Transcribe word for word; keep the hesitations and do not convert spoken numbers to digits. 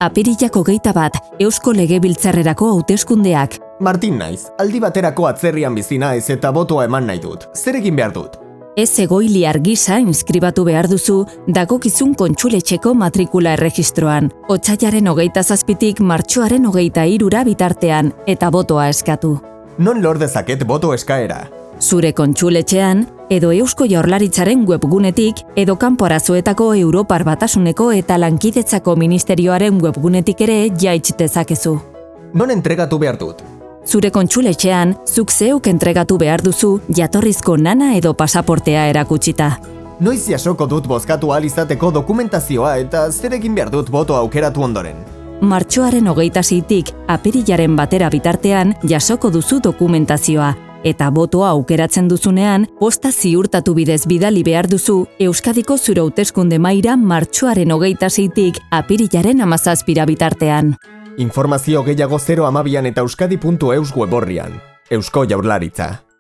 Apirilak hogeita bat, Eusko Legebiltzarrerako hauteskundeak. Martin naiz, aldi baterako atzerrian bizi naiz eta botoa eman nahi dut. Zer egin behar dut? Ez egoiliar gisa inskribatu behar duzu dagokizun kontsuletxeko matrikula erregistroan. Otsailaren hogeita zazpitik martxoaren hogeita hirura bitartean eta botoa eskatu. Non lor dezaket boto eskaera? Zure kontsuletxean, edo Eusko Jaurlaritzaren webgunetik, edo Kanpo Arazoetako Europar Batasuneko eta Lankidetzako Ministerioaren webgunetik ere jaits dezakezu. Non entregatu behar dut? Zure kontsuletxean, zuk zeuk entregatu behar duzu jatorrizko nana edo pasaportea erakutsita. Noiz jasoko dut bozkatu ahal izateko dokumentazioa eta zer egin behar dut boto aukeratu ondoren? Martxoaren hogeita seitik apirilaren batera bitartean jasoko duzu dokumentazioa, eta botoa aukeratzen duzunean, posta ziurtatu bidez bidali behar duzu Euskadiko zure hauteskunde mahaira martxoaren hogeita seitik apirilaren hamazazpira bitartean. Informazio gehiago zero hamabian eta euskadi puntu eus web orrian. Eusko Jaurlaritza.